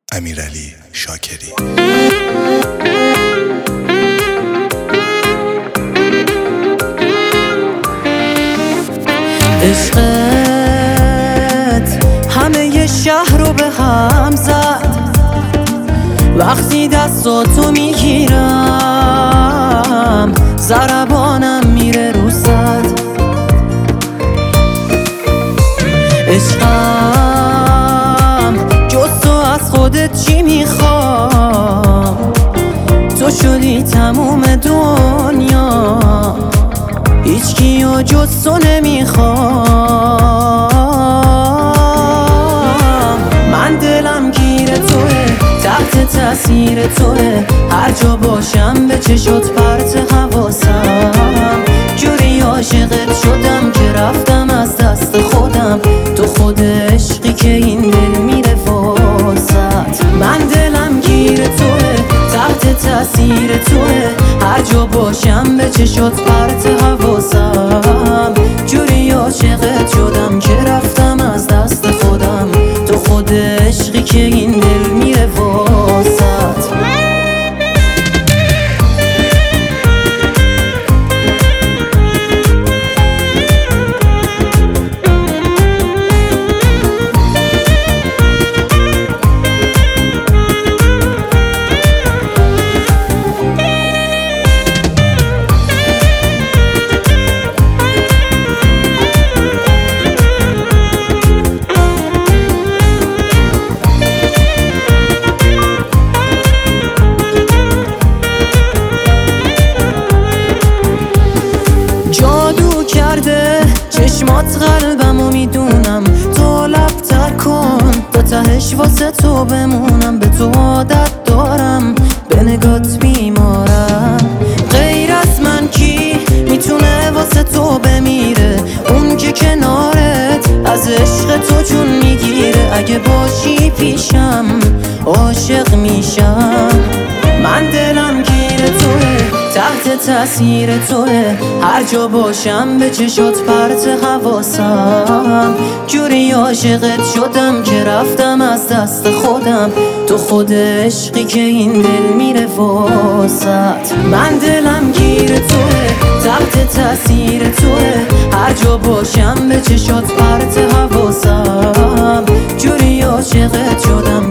امیرعلی شاکری. عشقت همه شهر رو به هم زد، وقتی دستاتو میگیرم ضربانم میره رو صد. عشقم جز تو از خودت چی میخوام؟ تو شدی تموم دنیا، هیچ کیو جز تو نمیخوام. من دلم گیر توه، تحت تاثیر توه، هر جا باشم به چشات پرت حواسم. جوری عاشقت شدم که رفتم از دست خودم، تو خود عشقی که این دل میره واسط. من دلم گیر توه، تحت تاثیر توه، هر جا باشم به چشات پرت حواسم. جوری عاشقت شدم که رفتم از دست خودم، تو خود عشقی که این دل میره واسط. جادو کرده چشمات قلبمو، میدونم تو لب‌تر کن تا تهش واسه تو بمونم. به تو عادت دارم، به نگات بیمارم. غیر از من کی میتونه واسه تو بمیره؟ اون که کنارت از عشق تو جون میگیره. اگه باشی پیشم عاشق میشم. من دلم گیر توه، تحت تاثیر توه، هر جا باشم به چشات پرت حواسم. جوری عاشقت شدم که رفتم از دست خودم، تو خود عشقی که این دل میره واسط. من دلم گیر توه، تحت تاثیر توه، هر جا باشم به چشات پرت حواسم. جوری عاشقت شدم